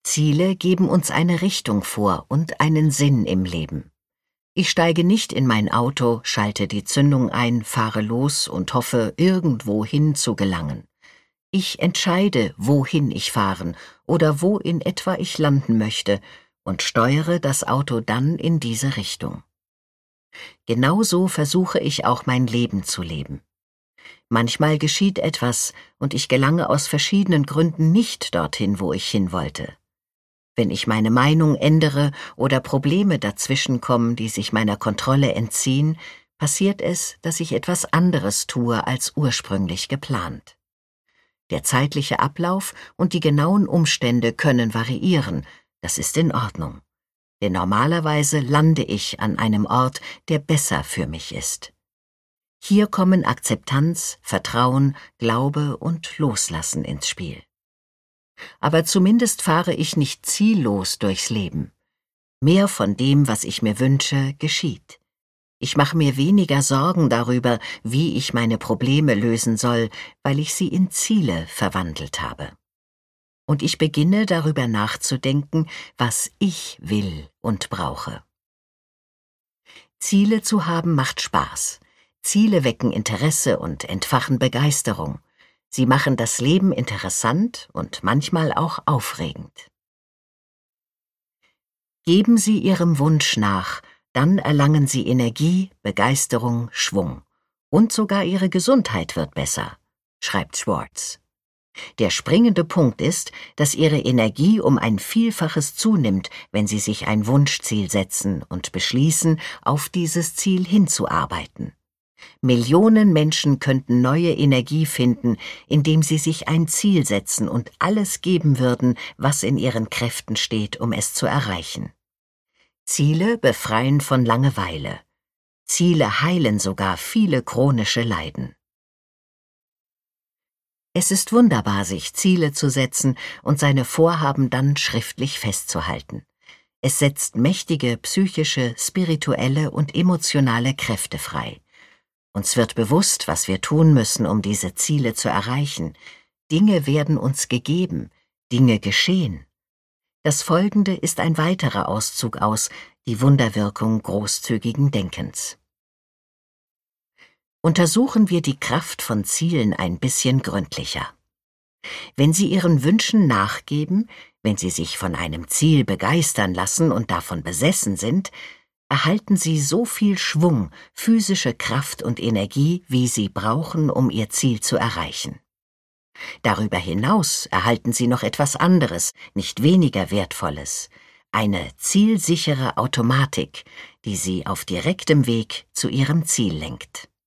Ziele geben uns eine Richtung vor und einen Sinn im Leben. Ich steige nicht in mein Auto, schalte die Zündung ein, fahre los und hoffe, irgendwohin zu gelangen. Ich entscheide, wohin ich fahren oder wo in etwa ich landen möchte und steuere das Auto dann in diese Richtung. Genauso versuche ich auch mein Leben zu leben. Manchmal geschieht etwas und ich gelange aus verschiedenen Gründen nicht dorthin, wo ich hin wollte. Wenn ich meine Meinung ändere oder Probleme dazwischenkommen, die sich meiner Kontrolle entziehen, passiert es, dass ich etwas anderes tue als ursprünglich geplant. Der zeitliche Ablauf und die genauen Umstände können variieren, das ist in Ordnung. Denn normalerweise lande ich an einem Ort, der besser für mich ist. Hier kommen Akzeptanz, Vertrauen, Glaube und Loslassen ins Spiel. Aber zumindest fahre ich nicht ziellos durchs Leben. Mehr von dem, was ich mir wünsche, geschieht. Ich mache mir weniger Sorgen darüber, wie ich meine Probleme lösen soll, weil ich sie in Ziele verwandelt habe. Und ich beginne darüber nachzudenken, was ich will und brauche. Ziele zu haben macht Spaß. Ziele wecken Interesse und entfachen Begeisterung. Sie machen das Leben interessant und manchmal auch aufregend. Geben Sie Ihrem Wunsch nach, dann erlangen Sie Energie, Begeisterung, Schwung. Und sogar Ihre Gesundheit wird besser, schreibt Schwartz. Der springende Punkt ist, dass Ihre Energie um ein Vielfaches zunimmt, wenn Sie sich ein Wunschziel setzen und beschließen, auf dieses Ziel hinzuarbeiten. Millionen Menschen könnten neue Energie finden, indem sie sich ein Ziel setzen und alles geben würden, was in ihren Kräften steht, um es zu erreichen. Ziele befreien von Langeweile. Ziele heilen sogar viele chronische Leiden. Es ist wunderbar, sich Ziele zu setzen und seine Vorhaben dann schriftlich festzuhalten. Es setzt mächtige psychische, spirituelle und emotionale Kräfte frei. Uns wird bewusst, was wir tun müssen, um diese Ziele zu erreichen. Dinge werden uns gegeben, Dinge geschehen. Das Folgende ist ein weiterer Auszug aus Die Wunderwirkung großzügigen Denkens. Untersuchen wir die Kraft von Zielen ein bisschen gründlicher. Wenn Sie Ihren Wünschen nachgeben, wenn Sie sich von einem Ziel begeistern lassen und davon besessen sind, erhalten Sie so viel Schwung, physische Kraft und Energie, wie Sie brauchen, um Ihr Ziel zu erreichen. Darüber hinaus erhalten Sie noch etwas anderes, nicht weniger Wertvolles, eine zielsichere Automatik, die Sie auf direktem Weg zu Ihrem Ziel lenkt.